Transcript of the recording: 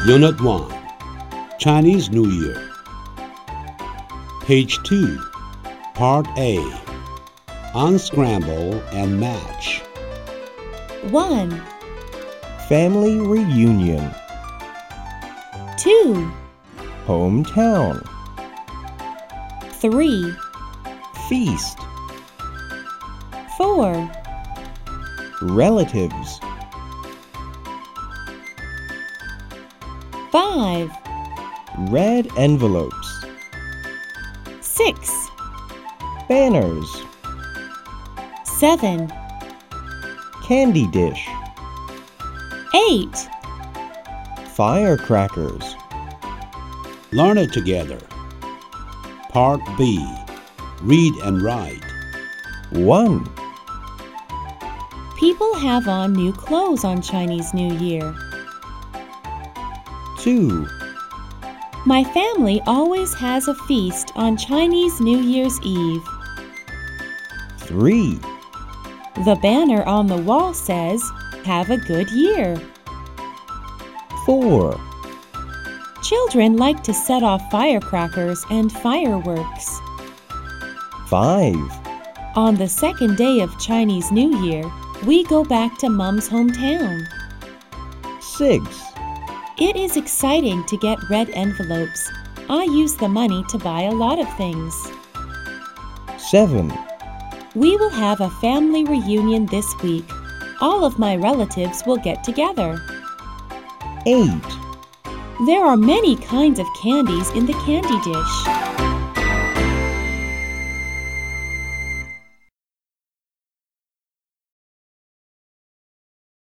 Unit 1 Chinese New Year. Page 2, Part A. Unscramble and match. 1, Family reunion. 2, Hometown. 3, Feast. 4, Relatives. 5, Red envelopes. 6, Banners. 7, Candy dish. 8. Firecrackers. Learn it together. Part B. Read and write. 1, People have on new clothes on Chinese New Year. 2, My family always has a feast on Chinese New Year's Eve. 3, The banner on the wall says, "Have a good year." 4, Children like to set off firecrackers and fireworks. 5, On the second day of Chinese New Year, we go back to Mom's hometown. 6, It is exciting to get red envelopes. I use the money to buy a lot of things. 7, We will have a family reunion this week. All of my relatives will get together. 8. There are many kinds of candies in the candy dish.